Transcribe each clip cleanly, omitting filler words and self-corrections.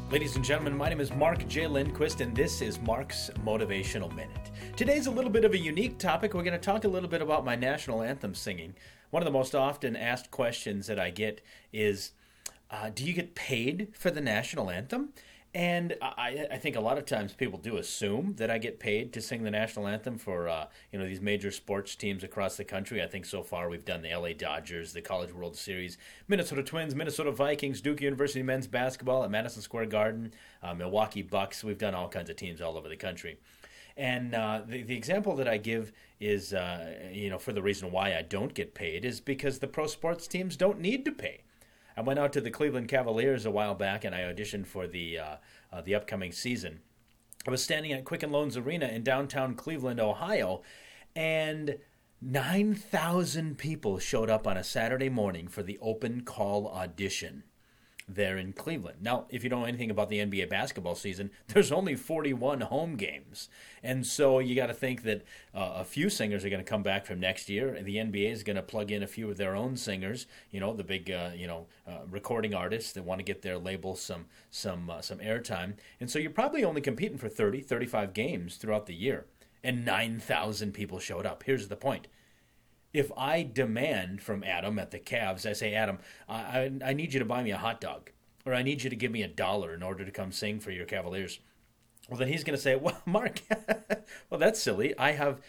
Ladies and gentlemen, my name is Mark J. Lindquist, and this is Mark's Motivational Minute. Today's a little bit of a unique topic. We're going to talk a little bit about my national anthem singing. One of the most often asked questions that I get is, do you get paid for the national anthem? And I think a lot of times people do assume that I get paid to sing the national anthem for these major sports teams across the country. I think so far we've done the LA Dodgers, the College World Series, Minnesota Twins, Minnesota Vikings, Duke University men's basketball at Madison Square Garden, Milwaukee Bucks. We've done all kinds of teams all over the country. And the example that I give is, for the reason why I don't get paid is because the pro sports teams don't need to pay. I went out to the Cleveland Cavaliers a while back, and I auditioned for the upcoming season. I was standing at Quicken Loans Arena in downtown Cleveland, Ohio, and 9,000 people showed up on a Saturday morning for the open call audition there in Cleveland. Now, if you don't know anything about the NBA basketball season, there's only 41 home games. And so you got to think that a few singers are going to come back from next year, and the NBA is going to plug in a few of their own singers, the big recording artists that want to get their label some airtime. And so you're probably only competing for 30, 35 games throughout the year. And 9,000 people showed up. Here's the point. If I demand from Adam at the Cavs, I say, Adam, I need you to buy me a hot dog, or I need you to give me $1 in order to come sing for your Cavaliers. Well, then he's going to say, well, Mark, well, that's silly. I have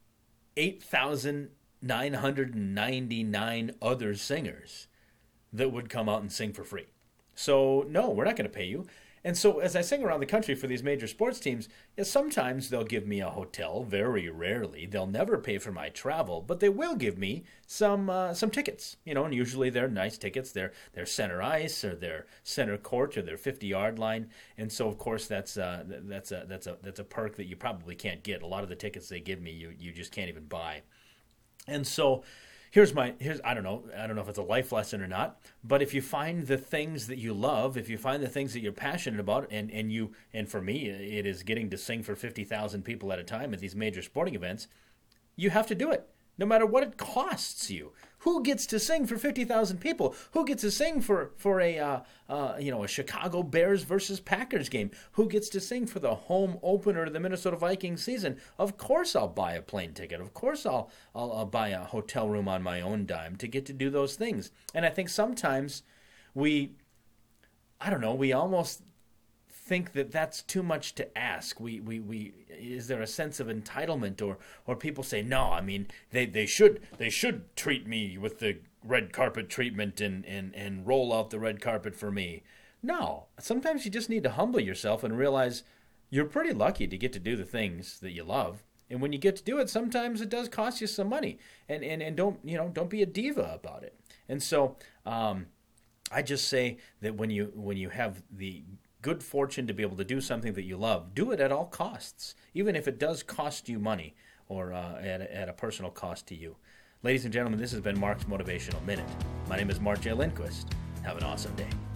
8,999 other singers that would come out and sing for free. So, no, we're not going to pay you. And so as I sing around the country for these major sports teams, sometimes they'll give me a hotel, very rarely. They'll never pay for my travel, but they will give me some tickets. And usually they're nice tickets. They're center ice, or they're center court, or their 50-yard line. And so, of course, that's a perk that you probably can't get. A lot of the tickets they give me, you just can't even buy. And so Here's I don't know if it's a life lesson or not, but if you find the things that you love, if you find the things that you're passionate about, and for me it is getting to sing for 50,000 people at a time at these major sporting events, you have to do it, no matter what it costs you. Who gets to sing for 50,000 people? Who gets to sing for a Chicago Bears versus Packers game? Who gets to sing for the home opener of the Minnesota Vikings season? Of course I'll buy a plane ticket. Of course I'll buy a hotel room on my own dime to get to do those things. And I think sometimes we almost think that that's too much to ask. We is there a sense of entitlement, or people say, no, I mean they should treat me with the red carpet treatment and roll out the red carpet for me. No, sometimes you just need to humble yourself and realize you're pretty lucky to get to do the things that you love. And when you get to do it, sometimes it does cost you some money. And don't be a diva about it. And so I just say that when you have the good fortune to be able to do something that you love, do it at all costs, even if it does cost you money, or at a personal cost to you. Ladies and gentlemen, this has been Mark's Motivational Minute. My name is Mark J. Lindquist. Have an awesome day.